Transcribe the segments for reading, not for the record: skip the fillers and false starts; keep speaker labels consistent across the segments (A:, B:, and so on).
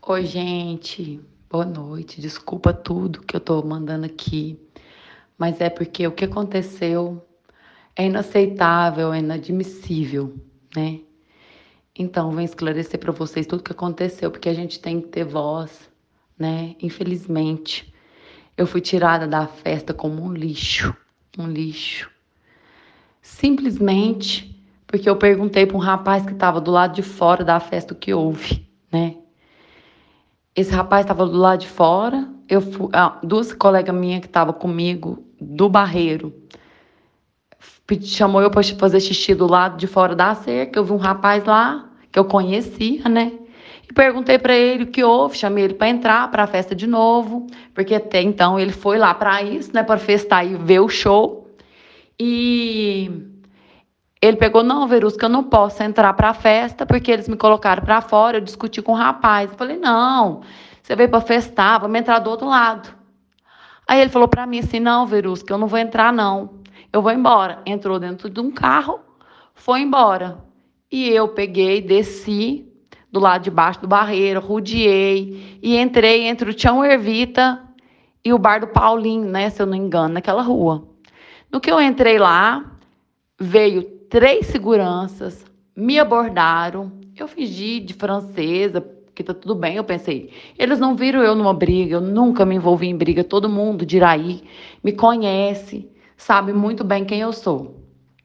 A: Oi, gente. Boa noite. Desculpa tudo que eu tô mandando aqui, mas é porque o que aconteceu é inaceitável, é inadmissível, né? Então, vou esclarecer para vocês tudo o que aconteceu, porque a gente tem que ter voz, né? Infelizmente, eu fui tirada da festa como um lixo. Simplesmente porque eu perguntei para um rapaz que estava do lado de fora da festa o que houve, né? Esse rapaz estava do lado de fora. Duas colegas minhas que estavam comigo do barreiro chamou eu para fazer xixi do lado de fora da cerca. Eu vi um rapaz lá que eu conhecia, né? E perguntei para ele o que houve. Chamei ele para entrar para a festa de novo, porque até então ele foi lá para isso, né? Para festar e ver o show. E ele pegou, não, Verusca, eu não posso entrar para a festa porque eles me colocaram para fora. Eu discuti com o rapaz. Eu falei, não, você veio para festar, vamos entrar do outro lado. Aí ele falou para mim assim, não, Verusca, eu não vou entrar, não. Eu vou embora. Entrou dentro de um carro, foi embora. E eu peguei, desci do lado de baixo do barreiro, rodeei e entrei entre o Tião Ervita e o bar do Paulinho, né, se eu não me engano, naquela rua. No que eu entrei lá, veio 3 seguranças, me abordaram. Eu fingi de francesa, que tá tudo bem, eu pensei. Eles não viram eu numa briga, eu nunca me envolvi em briga. Todo mundo de Iraí me conhece, sabe muito bem quem eu sou.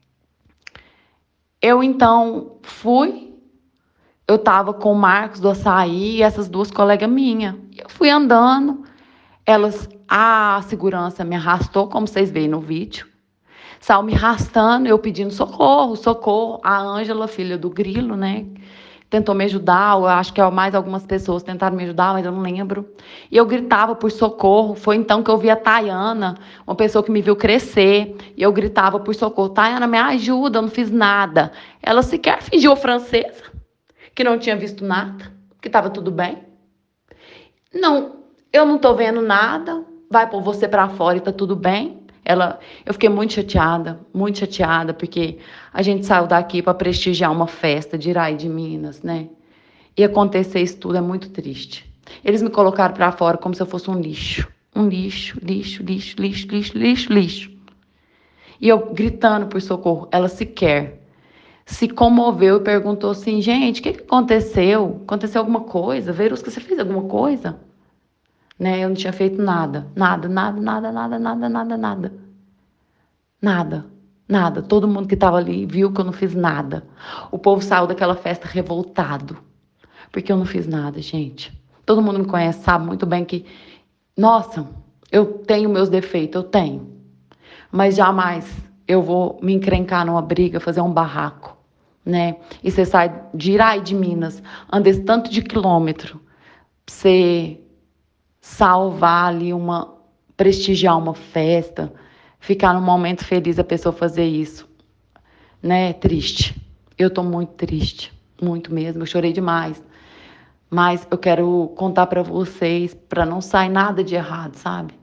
A: Eu então fui, eu estava com o Marcos do Açaí e essas duas colegas minhas. Eu fui andando, a segurança me arrastou, como vocês veem no vídeo. Saiu me arrastando, eu pedindo socorro, socorro. A Ângela, filha do Grilo, né? Tentou me ajudar, eu acho que mais algumas pessoas tentaram me ajudar, mas eu não lembro. E eu gritava por socorro. Foi então que eu vi a Tayana, uma pessoa que me viu crescer, e eu gritava por socorro. Tayana, me ajuda, eu não fiz nada. Ela sequer fingiu francesa, que não tinha visto nada, que estava tudo bem. Não, eu não estou vendo nada, vai pôr você para fora e está tudo bem. Eu fiquei muito chateada, porque a gente saiu daqui para prestigiar uma festa de Iraí de Minas, né? E acontecer isso tudo é muito triste. Eles me colocaram para fora como se eu fosse um lixo. Um lixo, lixo, lixo, lixo, lixo, lixo, lixo. E eu gritando por socorro. Ela sequer se comoveu e perguntou assim, gente, o que aconteceu? Aconteceu alguma coisa? Verusca, você fez alguma coisa? Né? Eu não tinha feito nada. Nada, nada, nada, nada, nada, nada, nada. Nada, nada. Todo mundo que estava ali viu que eu não fiz nada. O povo saiu daquela festa revoltado, porque eu não fiz nada, gente. Todo mundo me conhece, sabe muito bem que, nossa, eu tenho meus defeitos, eu tenho. Mas jamais eu vou me encrencar numa briga, fazer um barraco, né? E você sai de Iraí de Minas, anda esse tanto de quilômetro, pra você salvar ali prestigiar uma festa, ficar num momento feliz a pessoa fazer isso, né? Triste. Eu tô muito triste, muito mesmo. Eu chorei demais. Mas eu quero contar para vocês, para não sair nada de errado, sabe?